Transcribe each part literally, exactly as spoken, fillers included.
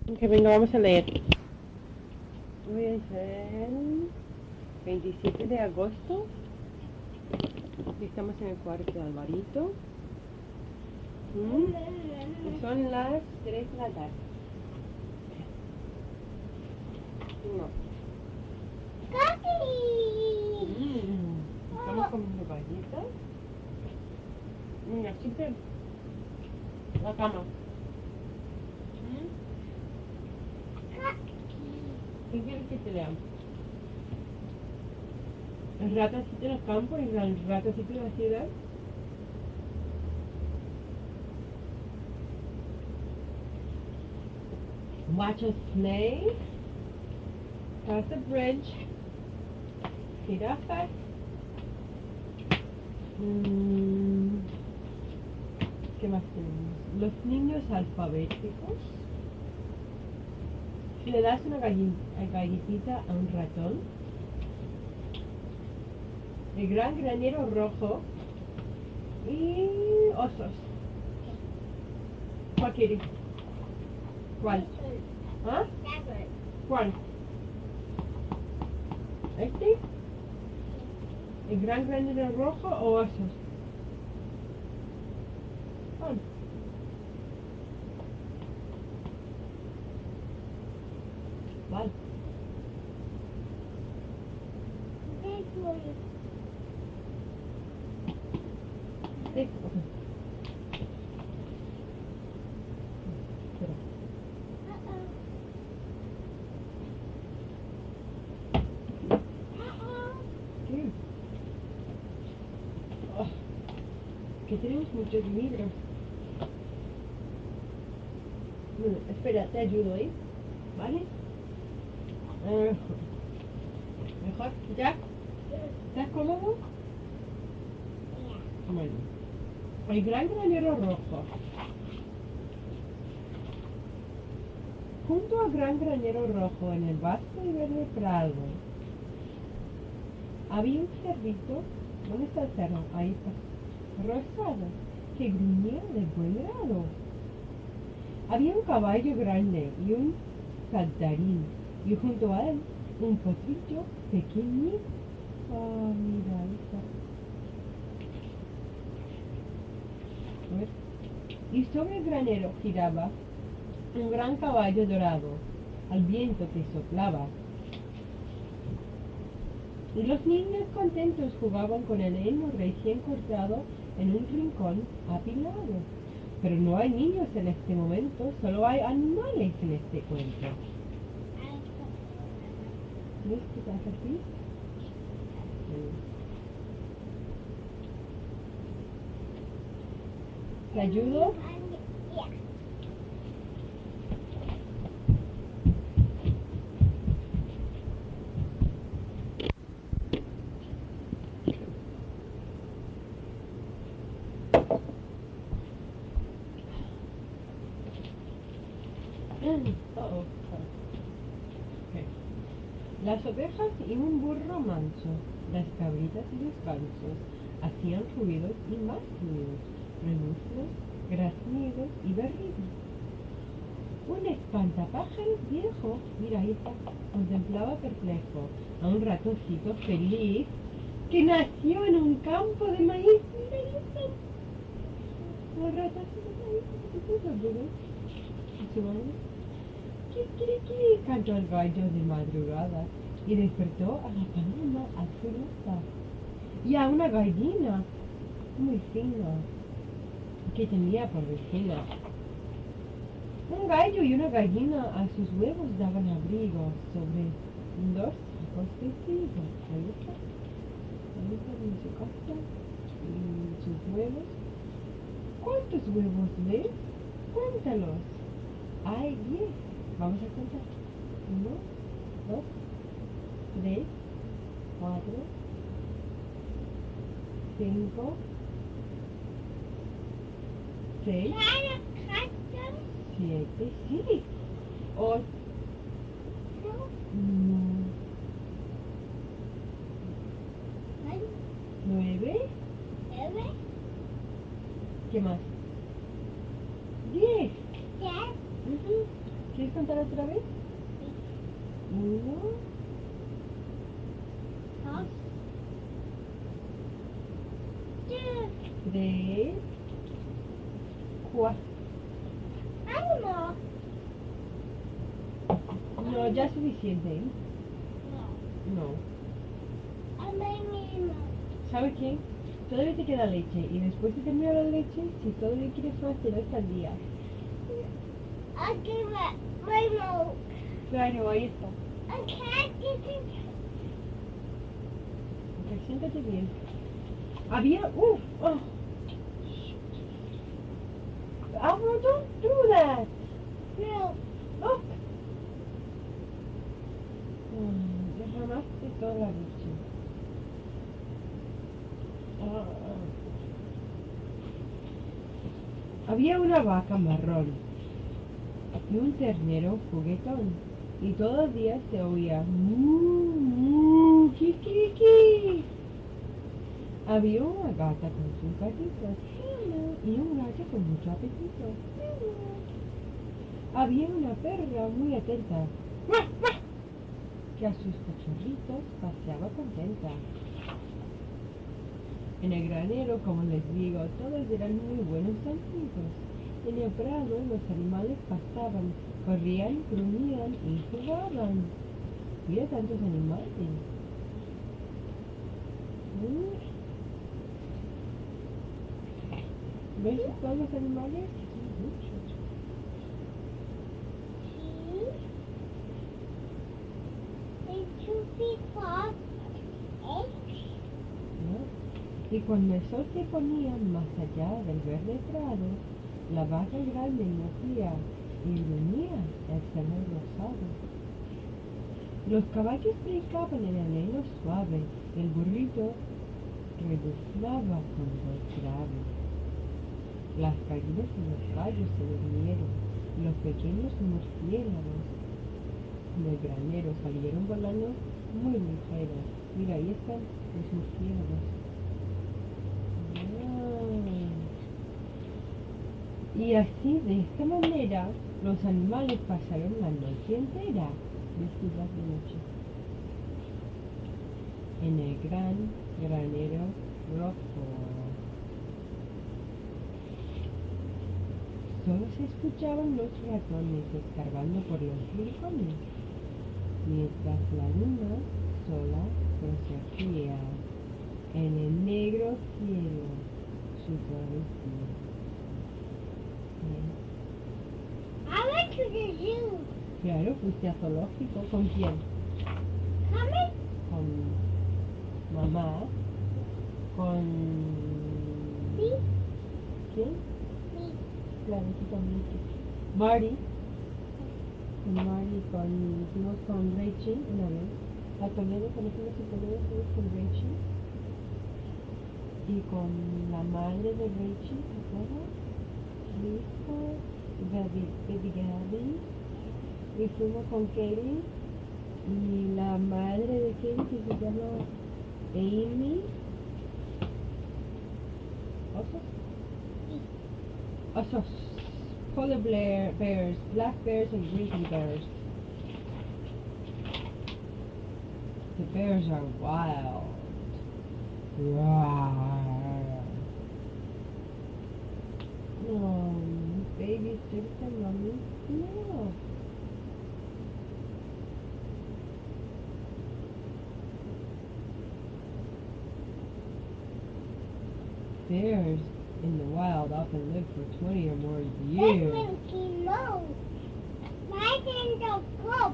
Que venga, vamos a leer. Hoy es el veintisiete de agosto. Estamos en el cuarto de Alvarito. ¿Mm? Y son las tres de la tarde. No. Mm, Estamos comiendo galletas. Mira, siempre la cama. ¿Mm? ¿Qué quieres que te lea? ¿El ratacito en el campo y el ratacito en la ciudad? Watch a snake. Cross the bridge. Jirafas. Mm, ¿Qué más tenemos? Los niños alfabéticos. Si le das una galli- galletita a un ratón. El gran granero rojo. Y osos. ¿Cuál quieres? ¿Cuál? ¿Ah? ¿Cuál? ¿Este? ¿El gran granero rojo o osos? ¿Cuál? ¿Cuál? Sí, ok. Espera. ¿Qué? Oh, que tenemos muchos libros. Bueno, espera, te ayudo, ¿eh? ¿Vale? Eh, ¿Mejor? ¿Ya? ¿Estás cómodo? Bueno. El gran granero rojo. Junto al gran granero rojo, en el vasto y verde prado, había un cerdito. ¿Dónde está el cerdo? Ahí está. Rosado, que gruñía de buen grado. Había un caballo grande y un saltarín, y junto a él un potrillo pequeñito. Ah, mira, ahí está. A ver. Y sobre el granero giraba un gran caballo dorado, al viento que soplaba. Y los niños contentos jugaban con el heno recién cortado en un rincón apilado. Pero no hay niños en este momento, solo hay animales en este cuento. ¿Ves qué pasa aquí? ¿Te ayudo? Uh-oh. Okay. Las ovejas y un burro manso, las cabritas y los gansos hacían ruidos y más ruidos, renuncios, graznidos y berridos. Un espantapájaros viejo, mira ahí está, contemplaba perplejo a un ratoncito feliz que nació en un campo de maíz. Mira ahí está, el ratoncito ahí, chiquitito, bebé. ¿Y su madre? Kikiriki, cantó el gallo de madrugada y despertó a la paloma azulosa y a una gallina muy fina que tenía por vecina. Un gallo y una gallina a sus huevos daban abrigo sobre dos sacos de trigo. Ahí está, ahí está en su casa y sus huevos. ¿Cuántos huevos ves? Cuéntalos. Hay diez. Vamos a contar. Uno, dos, tres, cuatro, cinco, seis, siete, sí, ocho, nueve, ¿qué más? Diez. Ujú. ¿Quieres contar otra vez? Uno, Dos. Tres. tres, cuatro. Animal. No, ya es suficiente. ¿eh? No. No. I'm animal. ¿Sabes qué? Todavía te queda leche y después de terminar la leche, si todavía quieres más, te doy sandía. I'll give it my milk. Claro, ahí está. I can't get it. Ok, siéntate bien. Había... ¡Uf! Oh. Alvaro, don't do that! No. Look! Mm, derramaste toda la leche. Ah. Había una vaca marrón y un ternero juguetón, y todos los días se oía mu, mu, kikiriki. Había una gata con sus gatitos y un gato con mucho apetito. Había una perra muy atenta que a sus cachorritos paseaba contenta. En el granero, como les digo, todos eran muy buenos amigos. En el prado los animales pastaban, corrían, gruñían y jugaban. Mira tantos animales. ¿Mm? ¿Ves todos los animales? Son muchos. It should be fast. ¿No? Y cuando el sol se ponía más allá del verde prado, la vaca grande nacía y gruñía el cerro rosado. Los caballos brincaban en el heno suave y el burrito rebuznaba con voz grave. Las gallinas y los gallos se durmieron y los pequeños murciélagos del granero salieron volando muy ligeros. Mira, ahí están los murciélagos. Ah. Y así, de esta manera, los animales pasaron la noche entera vestidos de noche en el gran granero rojo. Solo se escuchaban los ratones escarbando por los rincones, mientras la luna sola protegía en el negro cielo su travesía. I went to the zoo. Claro, fuiste a zoológico. ¿Con quién? Coming? Con mamá. Con... Sí. ¿Quién? Sí. Claro, tú también. Marty. Con Marty, con... Fuimos con Rachel una vez. A Toledo, cuando fuimos a Toledo, fuimos con Rachel. Y con la madre de Rachel, ¿te acuerdas? Lisa, Baby, Baby Gabby. Y fuimos con Katie. Y la madre de Katie, que se llama Amy. ¿Osos? Osos. Polar bear, bears, black bears and grizzly bears. The bears are wild. Rawr. No, baby, cerca, mommy. No. Bears in the wild often live for twenty or more years. That's when he knows. My in the club.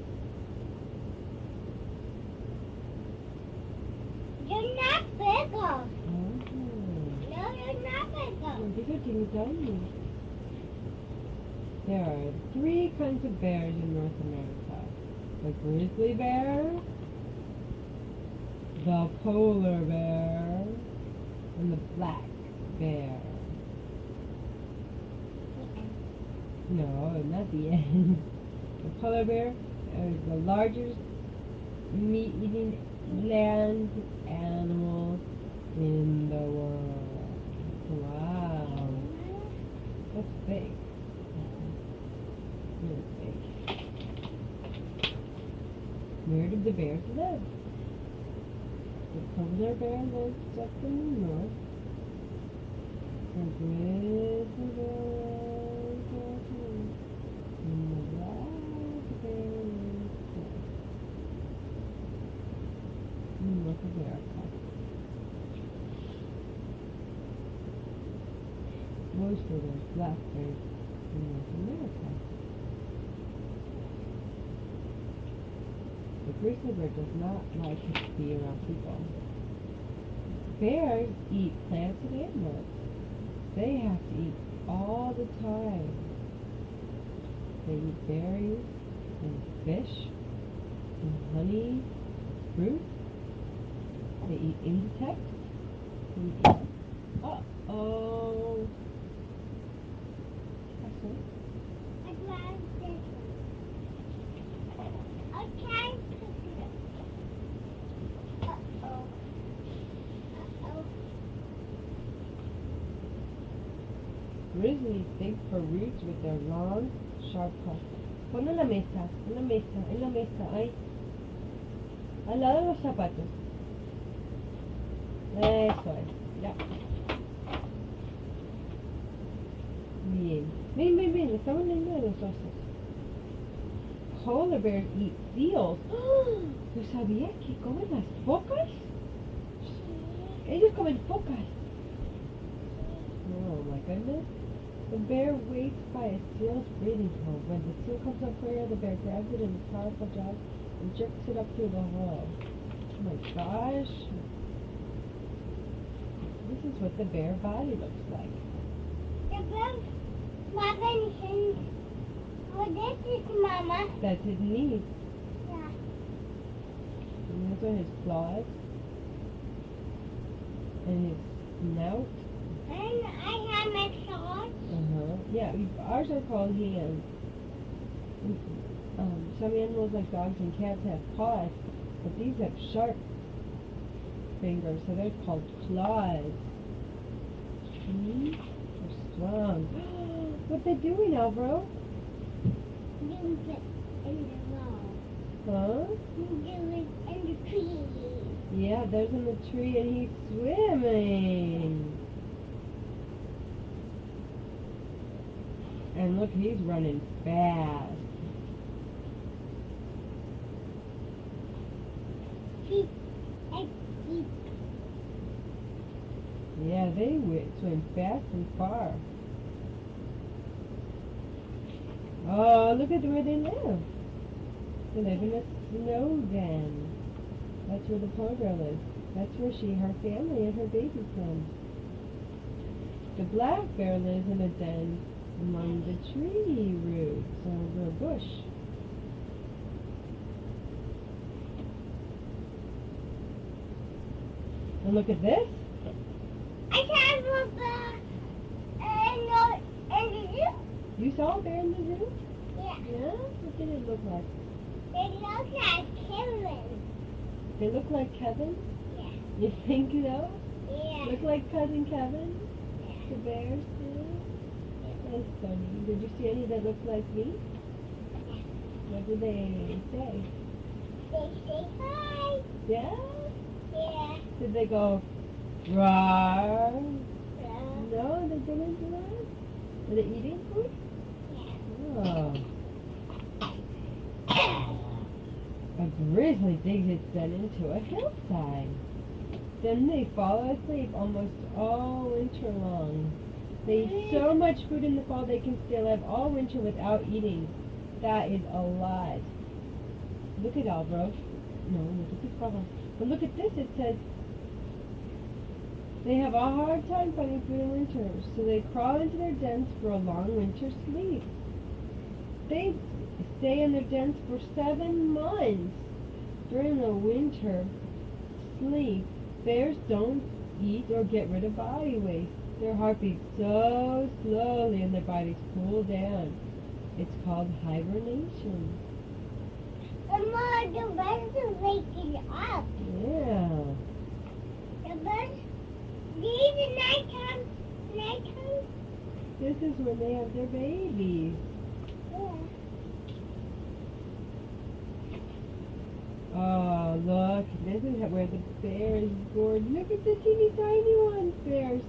You're not bigger. Oh. No, you're not bigger. Bigger teeny tiny. There are three kinds of bears in North America. The grizzly bear, the polar bear, and the black bear. No, not the end. The polar bear is the largest meat-eating land animal in the world. Wow. That's big. Really big. Where did the bears live? The polar bear lives up in the north. The grizzly bear lives up in and the black bear lives south in North America. Most of those black bears in North America. The grizzly bear does not like to be around people. Bears eat plants and animals. They have to eat all the time. They eat berries and fish and honey, fruit. They eat insects. They eat Uh-oh. That's it. I grabbed this one. Okay. Uh-oh. Uh-oh. Grizzlies dig for roots with their long, sharp claws. Pon en la mesa, en la mesa, en la mesa, ahí. Al lado de los zapatos. Eso es, ya. Bien. Ven, ven, ven, estamos leyendo de los osos. Polar bears eat seals. ¿Tú sabías que comen las focas? Ellos comen focas. Oh my goodness. The bear waits by a seal's breathing hole. When the seal comes up for air, the bear grabs it in its powerful jaws and jerks it up through the hole. Oh my gosh. This is what the bear body looks like. The bird, Mama, and oh, this is Mama. That's his knees. Yeah. And those are his claws. And his snout. And I have my claws. Uh-huh. Yeah, we- ours are called hands. Um, some animals like dogs and cats have paws, but these have sharp fingers, so they're called claws. Hmm? They're strong. What they doing, Alvaro? You get in the wall. Huh? You do it in the tree. Yeah, there's in the tree and he's swimming. And look, he's running fast. Deep and deep. Yeah, they wi- swim fast and far. Oh, look at where they live. They live in a snow den. That's where the polar bear lives. That's where she, her family, and her babies live. The black bear lives in a den among the tree roots over a bush. And look at this. I have a bear and no and the zoo. You saw a bear in the zoo? Yeah. Yeah? What did it look like? They look like Kevin. They look like Kevin? Yeah. You think so? Yeah. Look like Cousin Kevin? Yeah. The bears do? That's funny. Did you see any that looked like me? What did they say? They say hi. Yeah? Yeah. Did they go, roar? Yeah. No, they didn't do that? Were they eating food? Oh. A grizzly digs its den into a hillside. Then they fall asleep almost all winter long. They eat so much food in the fall they can stay alive all winter without eating. That is a lot. Look at Alvaro. No, look at the cover. But look at this. It says they have a hard time finding food in winter, so they crawl into their dens for a long winter sleep. They stay in their dens for seven months. During the winter sleep, bears don't eat or get rid of body waste. Their heart beats so slowly and their bodies cool down. It's called hibernation. Mama, the birds are waking up. Yeah. The birds, these are nighttime, nighttime. This is when they have their babies. Yeah. Oh, look, this is where the bear is born. Look at the teeny tiny ones, bears.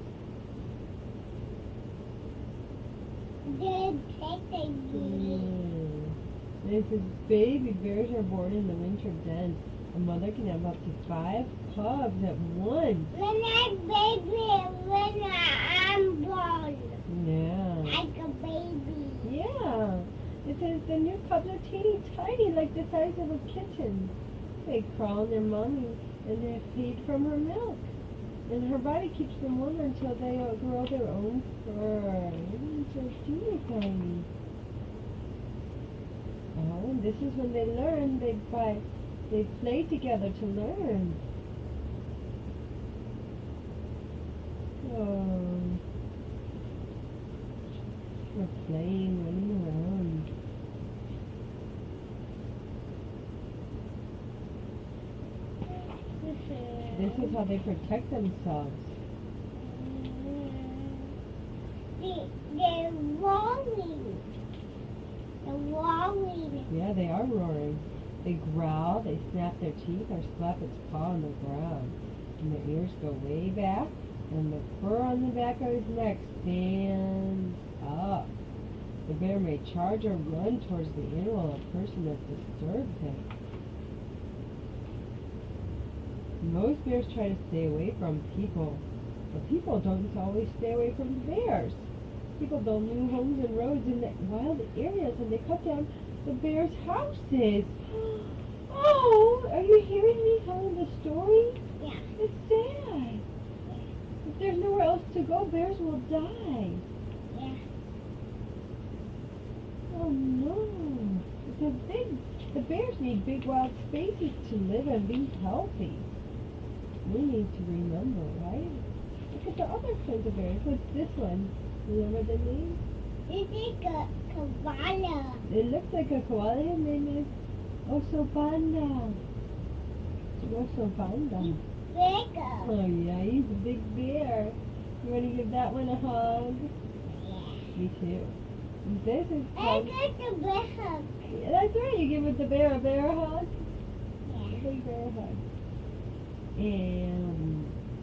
They take the beauty. Mm. This is baby bears are born in the winter den. A mother can have up to five cubs at once. When I baby, when I'm born, Yeah. like a baby. Yeah. It says the new cubs are teeny tiny, like the size of a kitten. They crawl in their mommy and they feed from her milk. And her body keeps them warm until they uh, grow their own fur. Mm, so teeny tiny. Oh, and this is when they learn. They by they play together to learn. Oh, they're playing, running around. This is how they protect themselves. They, they're roaring. They're roaring. Yeah, they are roaring. They growl, they snap their teeth, or slap its paw on the ground. And their ears go way back, and the fur on the back of his neck stands up. The bear may charge or run towards the animal or person that disturbs him. Most bears try to stay away from people, but people don't always stay away from bears. People build new homes and roads in the wild areas, and they cut down the bears' houses. Oh, are you hearing me telling the story? Yeah. It's sad. If there's nowhere else to go, bears will die. Yeah. Oh no. Because big, the bears need big wild spaces to live and be healthy. We need to remember, right? Look at the other kinds of bears. What's this one? Remember the name? This is a koala. It looks like a koala. His name is Oso Panda. Oso Panda. Bigger. Oh yeah, he's a big bear. You want to give that one a hug? Yeah. Me too. This is I called... got the big hug. Yeah, that's right. You give it the bear a bear hug. A Yeah. big bear hug. And...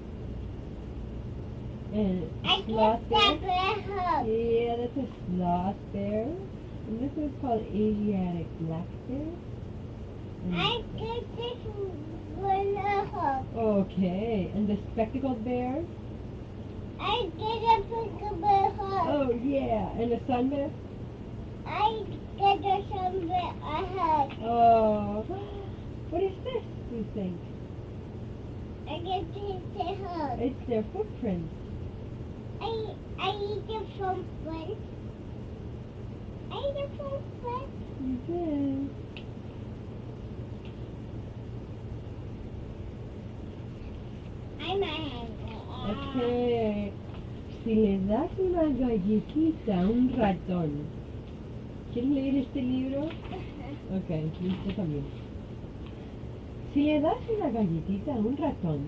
And I sloth got the bear. big hug. Yeah, that's a sloth bear. And this is called Asiatic black bear. And- I got this one a hug. Okay, and the spectacled bear? I get a big bear hug. Oh yeah, and the sun bear? I get a some bear a hug. Oh, what is this, do you think? I get this a hug. It's their footprints. I I eat it from friends. I eat it from friends. You did. I'm a Okay. Si le das una galletita a un ratón, ¿quieres leer este libro? Ok, listo también. Si le das una galletita a un ratón,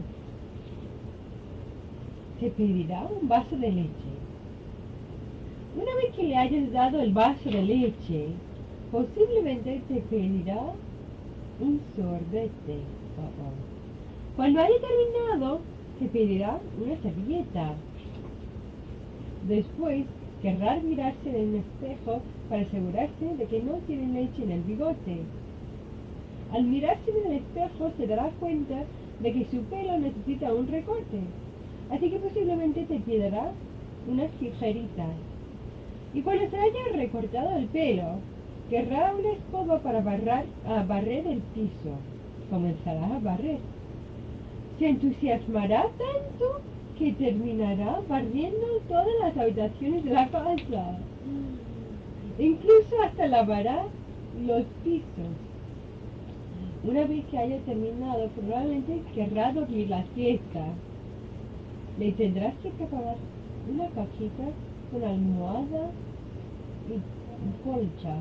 te pedirá un vaso de leche. Una vez que le hayas dado el vaso de leche, posiblemente te pedirá un sorbete. Uh-oh. Cuando haya terminado, te pedirá una servilleta. Después, querrá mirarse en el espejo para asegurarse de que no tiene leche en el bigote. Al mirarse en el espejo se dará cuenta de que su pelo necesita un recorte, así que posiblemente te pedirá unas tijeritas. Y cuando se haya recortado el pelo, querrá una escoba para barrar, a barrer el piso. Comenzarás a barrer. Se entusiasmará tanto que terminará barriendo todas las habitaciones de la casa. Incluso hasta lavará los pisos. Una vez que haya terminado, probablemente querrá dormir la siesta. Le tendrás que preparar una cajita con almohada y colcha.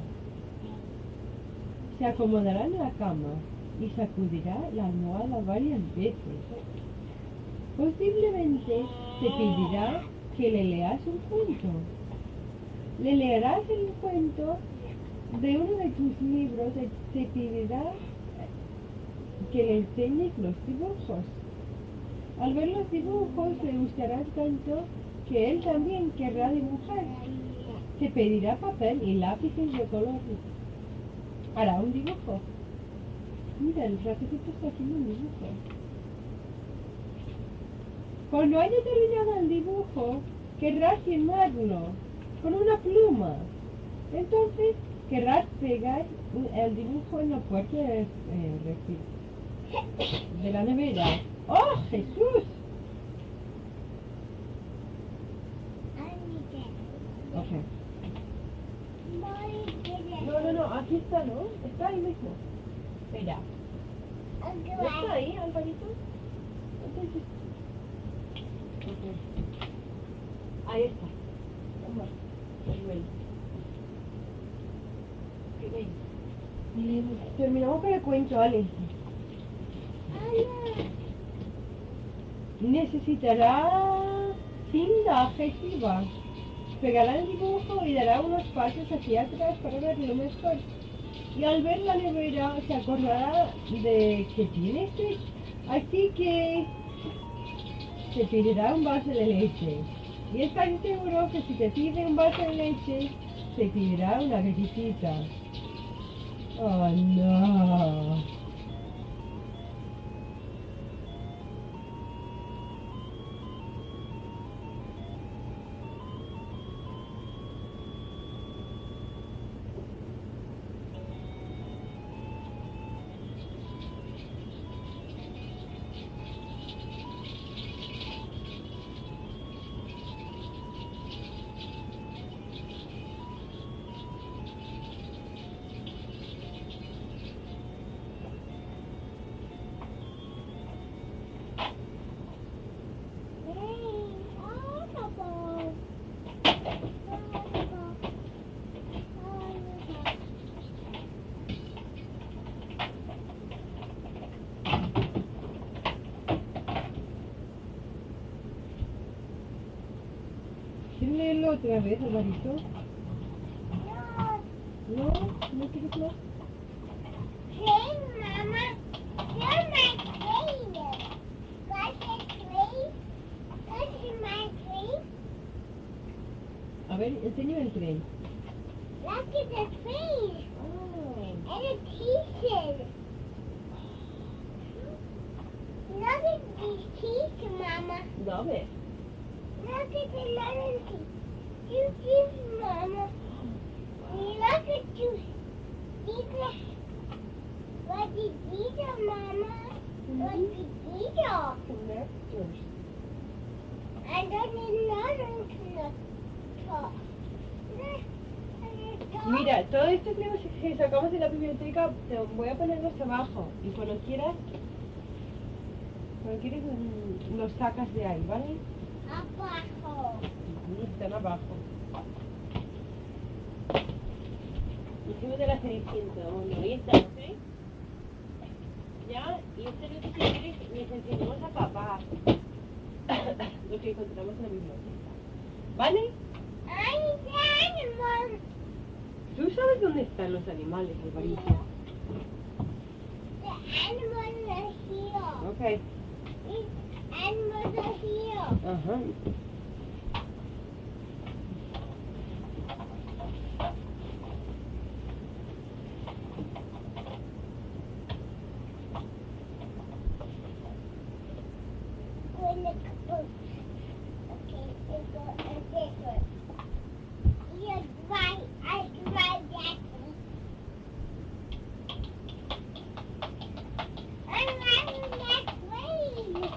Se acomodará en la cama y sacudirá la almohada varias veces. Posiblemente te pedirá que le leas un cuento. Le leerás el cuento de uno de tus libros y te pedirá que le enseñes los dibujos. Al ver los dibujos le gustarán tanto que él también querrá dibujar. Te pedirá papel y lápices de color. Hará un dibujo. Mira, el ratecito está haciendo un dibujo. Cuando haya terminado el dibujo, querrás firmarlo con una pluma. Entonces, querrás pegar el dibujo en la puerta de, eh, de la nevera. ¡Oh, Jesús! Ok. No, no, no, aquí está, ¿no? Está ahí mismo. Espera. ¿No está ahí, Alvarito? Entonces... Okay. Ahí está. Vamos. Terminamos con el cuento, Ale. Necesitará cinta adhesiva. Pegará el dibujo y dará unos pasos hacia atrás para verlo mejor. Y al ver la nevera se acordará de que tiene sed. Así que te pedirá un vaso de leche. Y es casi seguro que si te pide un vaso de leche, te pedirá una galletita. Oh no. ¿Quieres leerlo otra vez, Alvarito? No. ¿No? ¿No quieres más? Hey, Mama. You're my train. Got the train? Got my train? A ver, enséñame el tren. Look at the train. Oh. And the teacher. Look at these teeth, Mama. Dove? Look at the lemon tea. You give, Mama. Look at you. These what did these are, Mama? What did these are? Connectors. I don't need none to talk. Mira, todos estos libros que sacamos de la biblioteca te voy a ponerlos abajo y cuando quieras, cuando quieras mm, los sacas de ahí, ¿vale? Abajo. Y están abajo. Hicimos de la Cenicienta, bueno, ahí está, ¿ok? Ya, y esta noche si quieres les enseñamos a papá lo que encontramos en la biblioteca, ¿vale? I'm the animal. ¿Tú sabes dónde están los animales, Alvarito? The animals are here. Ok. The animals are here. Ajá. Go in the boat. Okay, let's go and this one. You're right. I drive that one. I'm riding that way.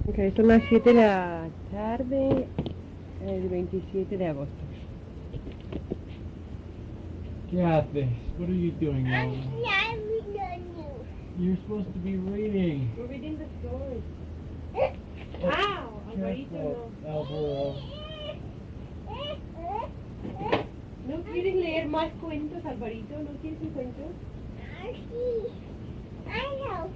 Ok, son las siete de la tarde, el veintisiete de agosto. ¿Qué haces? What are you doing, I'm Lola? slamming on you. You're supposed to be reading. We're reading the story. Oh, Ow, Alvarito, careful, no. Alvaro. ¿No quieres leer más cuentos, Alvarito? ¿No quieres un cuento? Sí. I know.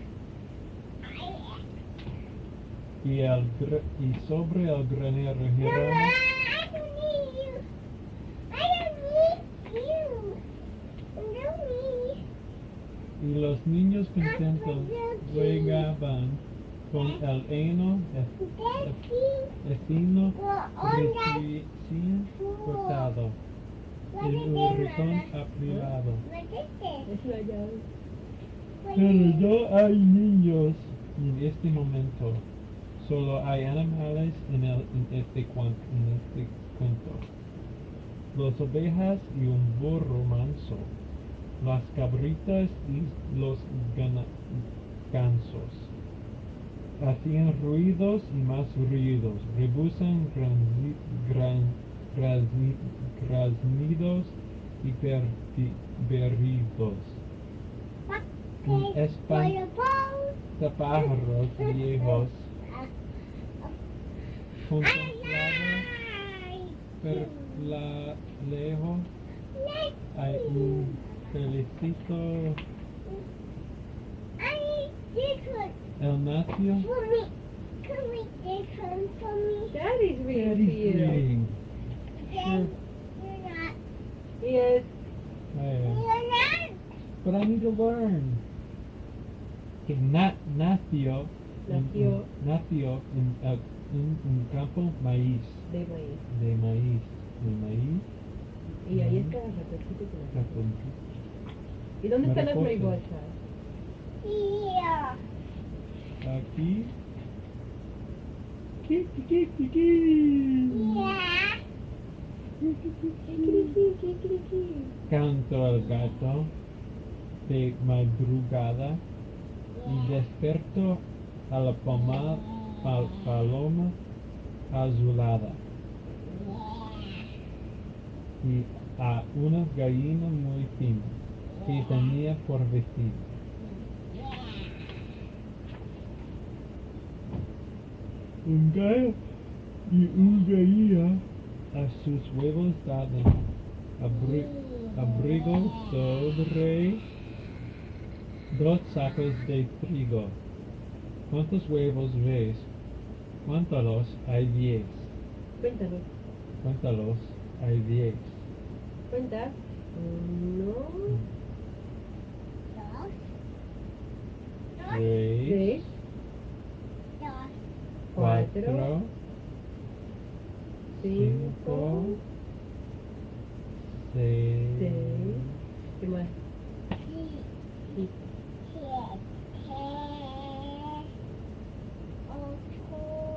Y, el, gr- y sobre el granero Mama, giramos I don't need you. I don't need you. I don't need y los niños contentos jugaban con el heno Daddy. vecino Go on that. recién cortado, What el is it, hurricón Mama? apilado. What is it? Es la llave. What Pero is it? no hay niños en este momento, solo hay animales en, el, en, este, cuan- en este cuento. Las ovejas y un burro manso, las cabritas y los gana- gansos. Hacían ruidos y más ruidos, rebusan granzi- gran, grazni- graznidos y perdi- berridos. Un Okay. espantapájaros viejos contemplaban perplejo. Hay un felicito, I need this one el nacio. for me. Can we this one for me? Daddy's reading Daddy's to you. reading. Then you're not. Yes. Hey, You're not. but I need to learn. Que na, nació, en- Nació. nació en, el- en un campo maíz, De maíz. de maíz, de maíz. Y ahí Ujú. está el ratoncito que nació. Ratoncito. ¿Y dónde están las Mariposa. mariposas? Yeah. Aquí. Ki, ki, ki, ki, ki. Yeah. Kikiriki, kikiriki. Cantó el gato de madrugada y despertó a la poma- pal- paloma azulada y a una gallina muy fina que tenía por vestido. Un gallo y una gallina a sus huevos daban abri- abrigo sobre dos sacos de trigo. ¿Cuántos huevos ves? Cuéntalos, hay diez. Cuéntalo. Cuéntalos, hay diez. Cuenta. Uno, Dos. Tres, tres, Dos. cuatro, cuatro, cinco, cinco, seis, seis. ¿Qué más? Sí. Sí. Siete. Ocho.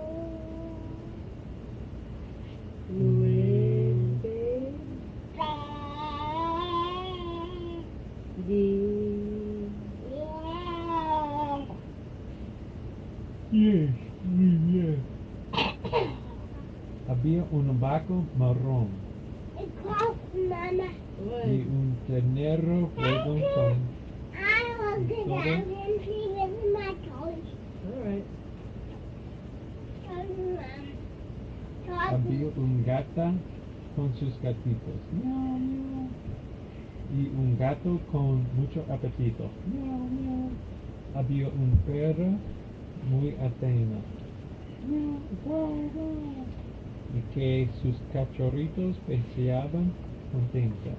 Nueve, Diez. diez. Diez. diez, muy bien. Había un vaco marrón Close, Mama. y Ay, un ternero fuego con I want to Todo. down and see with my toys. all right. Toys, Mom. había un gata con sus gatitos. Miau, miau. Y un gato con mucho apetito. Miau, miau. Había un perro muy atento. Miau, guau, guau. Y que sus cachorritos paseaban contentos.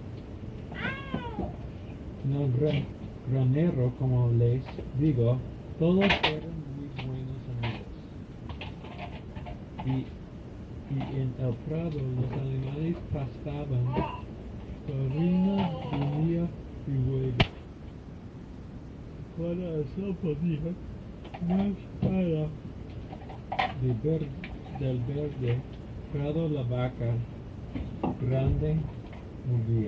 En el gran- granero, como les digo, todos eran muy buenos amigos. Y y en el prado los animales pastaban, farina, comida y huevos. Para eso podía más allá de ver- del verde prado la vaca grande movía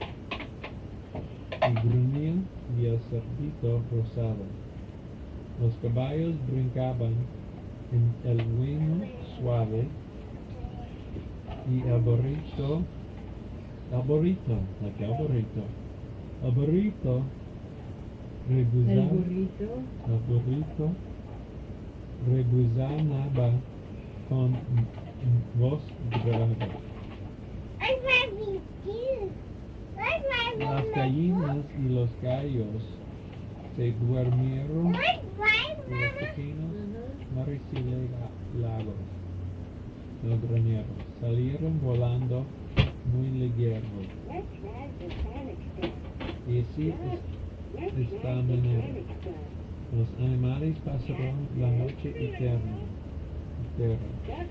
y gruñía y el cerdito rosado. Los caballos brincaban en el vino suave y el burrito, el burrito, like el burrito, el burrito El rebuzado, burrito. el burrito rebuzanaba con voz grave. I love you too. I love Las you. gallinas y los gallos se durmieron What, what, y los Mama? pequeños Ajá. murciélagos del granero salieron volando muy ligeros. Y así es esta manera. Los animales pasaron la noche eterna. eterna.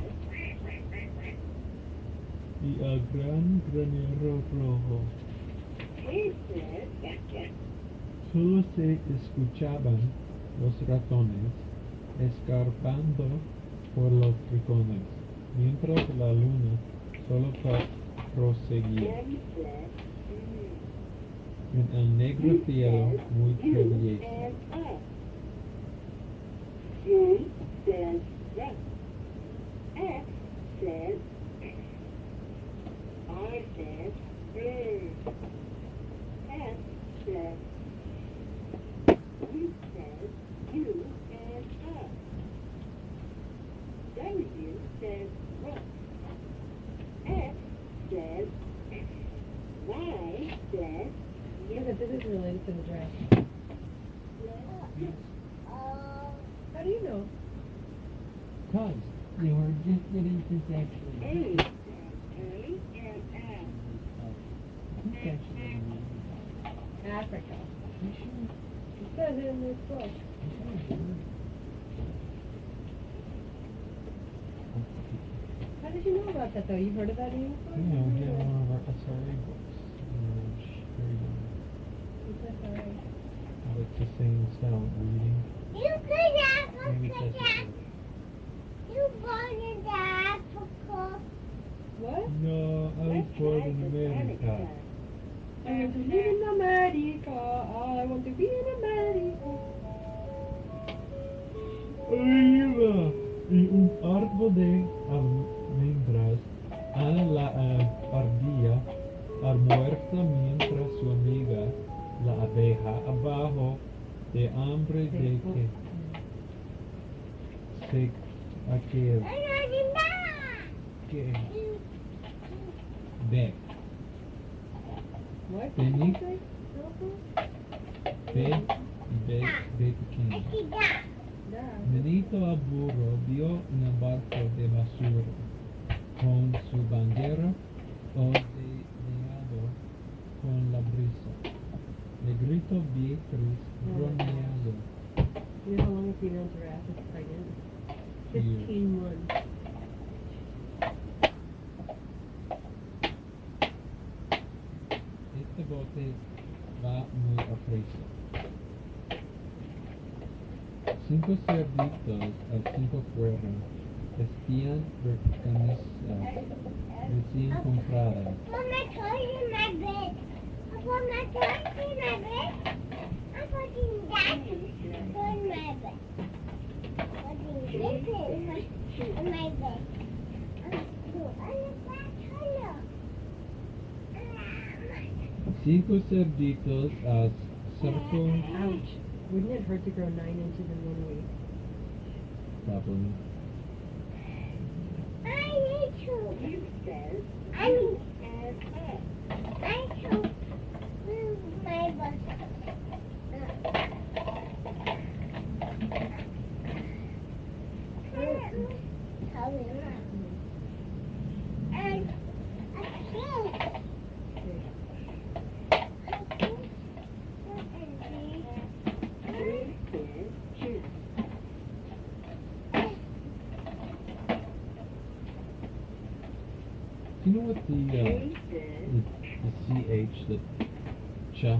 Y el gran granero rojo solo se escuchaban los ratones escarpando por los rincones, mientras la luna solo pa- proseguía en el negro cielo muy travieso. J says yes. X says X. I says mm. S says U says U and us. W says rock. X says X. Y says Yeah, but this is related to the dress. Oh. How do you know? Because they were just getting to sexually. A says A and S. Sexually. Africa. You sure? It says it in this book. How did you know about that though? You heard of that in Yeah, we had one of our S R A books. Uh, sh- very good. It's S R A. I like to sing sound reading. You could have Maybe a that's picture. it. You born in Africa. What? No, I was born in America. I want to live in America. I want to be in America. Arriba! Y un árbol de almendras a la eh, ardilla almuerza mientras su amiga, la abeja, abajo de hambre de que se aquel I'm not in that. que de What? Benny? Did you say? Alpha? de de de I pequeño. see that. Yeah. Benito al burro vio un barco de basura con su bandera ondeando con la brisa. Le gritó Beatriz bromeando. You know how long a female giraffe is pregnant? Fifteen months. Este bote va muy aprisa. Cinco cerditos al cinco fueron, espían camisas recién compradas. Put my toys in my bed. I put my toys in my bed. I'm putting that in my bed. Putting this in my, in my bed. I'm doing that color. Cinco cerditos al cerco, Ouch. Wouldn't it hurt to grow nine inches in one week? probably. I need to. U says I need and S. I need to move my bus. And I think Three says juice. Do you know what the, uh, A says the, the C H, the cha,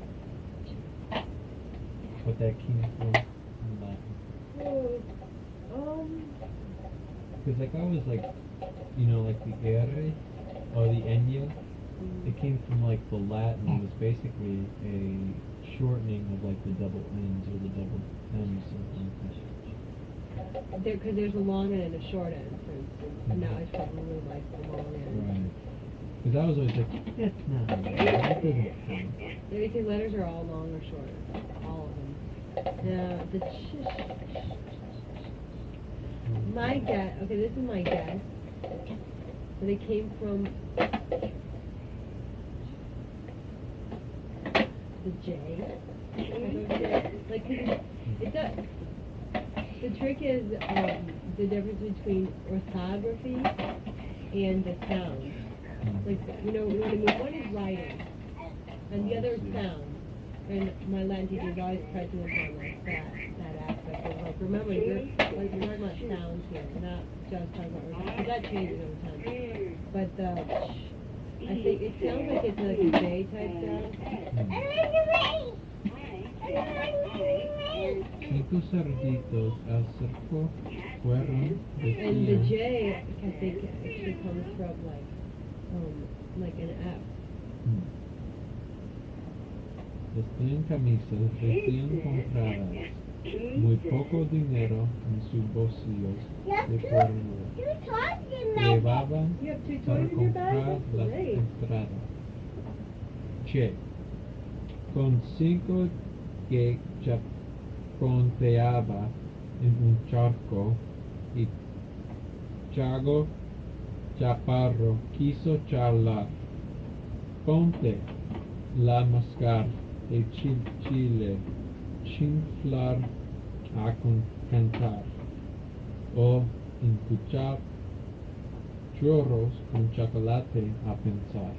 what that came from in Latin? Um, Because like I was like, you know, like the R or the Enya, it came from like the Latin. It was basically a shortening of like the double N's or the double M's, something like that. there because there's a long end and a short end, for instance. And now I probably like the long end. Right. Because I was always like, that's not right. That doesn't count. The A B C letters are all long or short. All of them. Now, the ch- my guess, okay, this is my guess, that it came from the J. Like, 'cause it, it does. The trick is um, the difference between orthography and the sound. Like, you know, what I mean, one is writing, and the other is sound. And my Latin teachers always pressing upon like that, that aspect of like, remember, you're, like, we're talking about sounds here, not just talking about orthography, because that changes over time. But the, I think it sounds like it's like a J type sound. Cinco cerditos al cerco fueron And the vestidos. J, I think, actually comes from like, um, like an F. Mm. Vestían camisas recién compradas, muy poco dinero en sus bolsillos de porno. You talked in my Llevaban You have two para toys in your bag? comprar That's las great. entradas. Che, con cinco que chaponteaba en un charco y Chago Chaparro quiso charlar. Ponte la mascar de chil- chile, chinflar a con- cantar o escuchar churros con chocolate a pensar.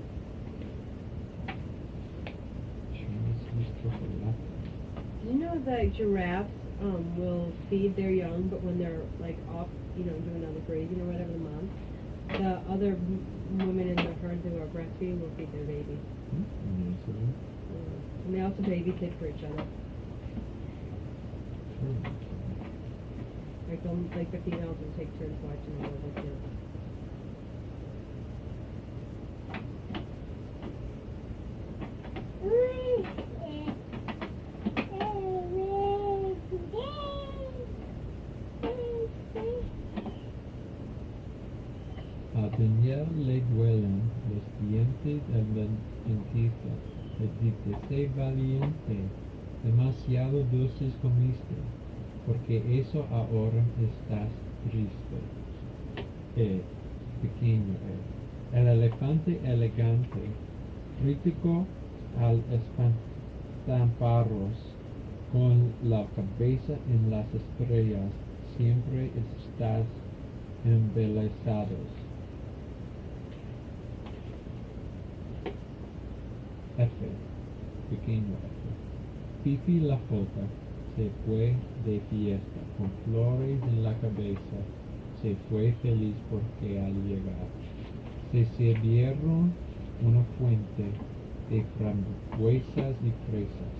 Churros con chocolate. Do you know that giraffes um, will feed their young, but when they're like off, you know, doing other grazing or whatever, the mom, the other m- women in the herd who are breastfeeding will feed their babies. Hmm, nice of them. Uh, and they also babysit for each other. Sure. Like, they'll, like the females will take turns watching the other kids. A Daniel le duelen los dientes al dentista. Le dice, sé valiente, demasiado dulces comiste, porque eso ahora estás triste. E, pequeño E. El elefante elegante, crítico al espantaparos, con la cabeza en las estrellas, siempre estás embelesados. F, pequeño F. Fifi la foca se fue de fiesta con flores en la cabeza, se fue feliz porque al llegar se sirvieron una fuente de frambuesas y fresas.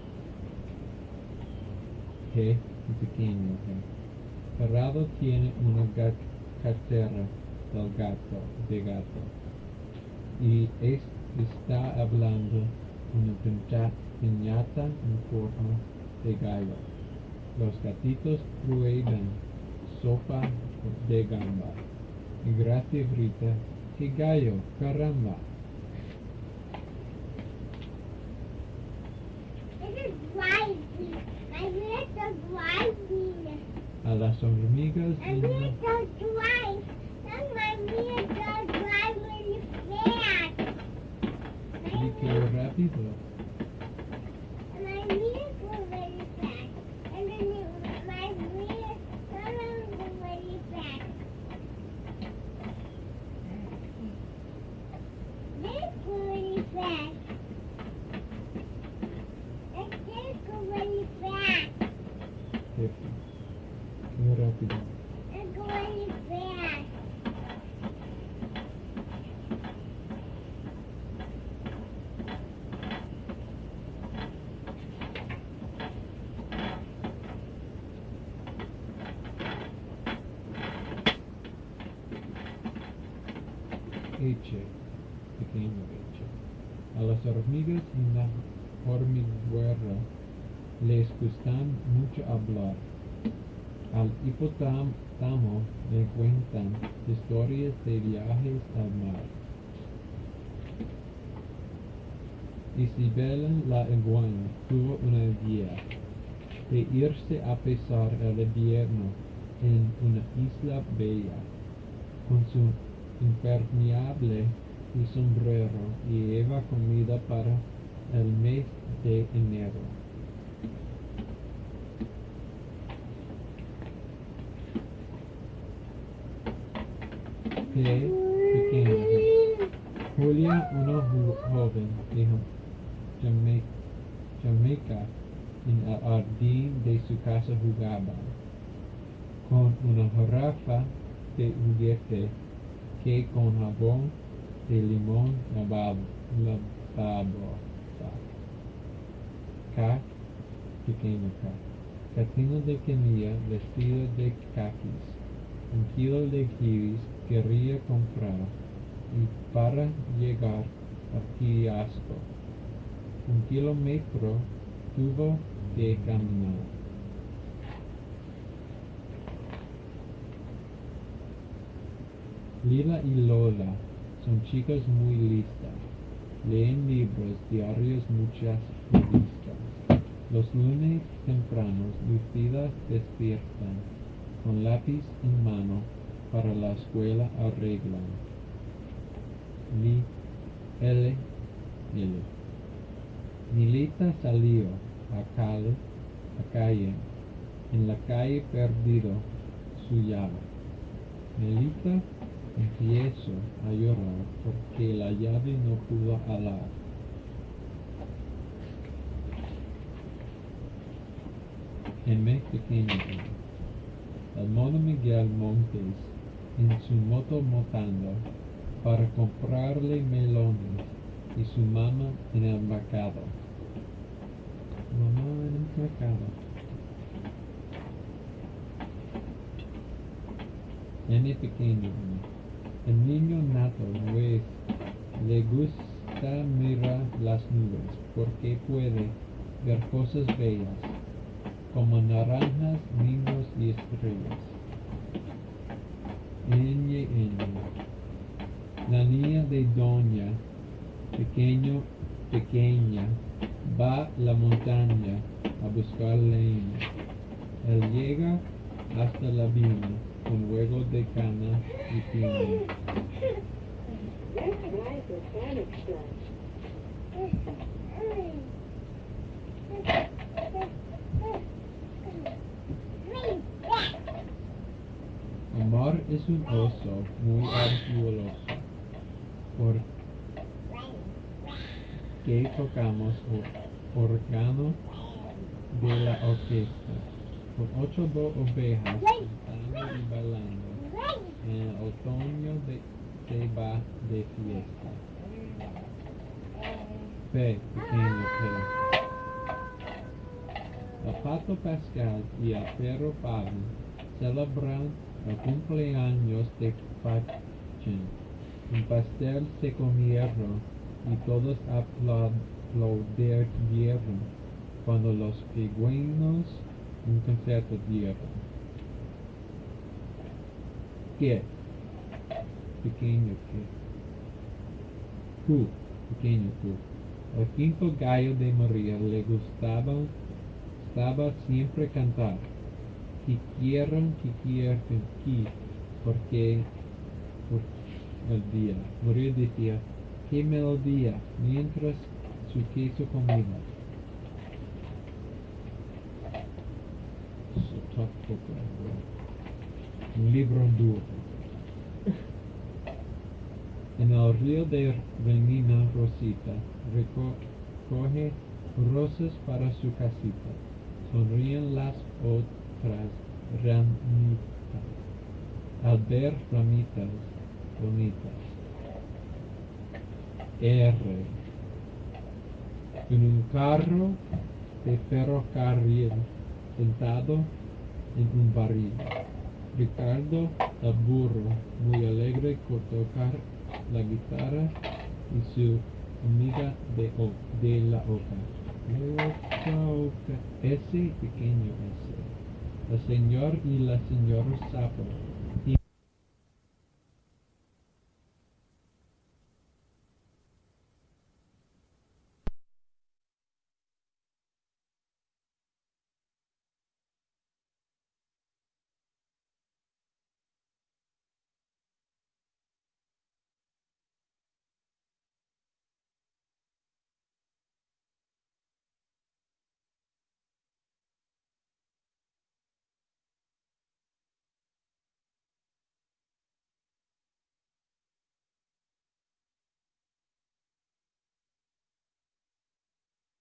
G, pequeño G. Cerrado tiene una ga- cartera del gato, de gato, y es, está hablando una pincha- piñata en forma de gallo. Los gatitos prueban sopa de gamba. Y Gracia grita, ¡qué gallo, caramba! This is driving. My little driving. A las hormigas My en la... little drive. And my little drive really fast. Y qué rápido. And my wheels go very fast. And then you, my wheels sometimes go very fast. This go very fast. And this go very fast. Qué, qué rápido. And go very fast. H, pequeño H. A las hormigas en la hormiguera les gustan mucho hablar. Al hipopótamo le cuentan historias de viajes al mar. Isabela la iguana tuvo una idea de irse a pasar el invierno en una isla bella. Con su impermeable y sombrero y lleva comida para el mes de enero. Qué pequeño. Julia, una jo- joven de Jama- Jamaica, en el jardín de su casa jugaba con una jarrafa de juguete que con jabón de limón lavaba. lavaba. Cat, pequeño cat. Catino de Kenia, vestido de caquis. Un kilo de kiwis quería comprar y para llegar al kiosco, un kilómetro tuvo que caminar. Lila y Lola son chicas muy listas. Leen libros diarios, muchas revistas. Los lunes tempranos, lucidas despiertan, con lápiz en mano, para la escuela arreglan. Li, L, L. Milita salió a calle, a calle, en la calle perdido su llave. Melita empezó a llorar porque la llave no pudo alar. M pequeño. El mono Miguel Montes en su moto montando para comprarle melones y su mamá en el mercado. Mamá en el mercado. N pequeño. El niño nato pues le gusta mirar las nubes porque puede ver cosas bellas como naranjas, niños y estrellas. Ñ, Ñ. La niña de Doña pequeño, pequeña va a la montaña a buscar leña. Él llega hasta la mina con huevo de cana y piña. Let's ride the Sonic Bus. Omar es un oso muy ardiloso. ¿Por qué tocamos o- órgano de la orquesta? Con ocho do- ovejas cantando y bailando. En el otoño de, se va de fiesta. P, pequeño P. El pato Pascal y el perro Pablo celebran el cumpleaños de Pachín. Un pastel se comieron y todos aplaudieron cuando los pingüinos un concierto dieron. ¿Qué? Pequeño que. Q, pequeño Q. El quinto gallo de María le gustaba, estaba siempre cantar. Que quieran, que quieran, que, porque, por el día. María decía, qué melodía, mientras su queso comía. So tough book, right? Un libro duro. En el río de Renina Rosita recoge rosas para su casita. Sonríen las otras ramitas al ver ramitas bonitas. R. En un carro de ferrocarril sentado en un barril. Ricardo el burro, muy alegre por tocar la guitarra, y su amiga de, o, de la oca. Oca, oca. Ese pequeño ese. El señor y la señora sapo.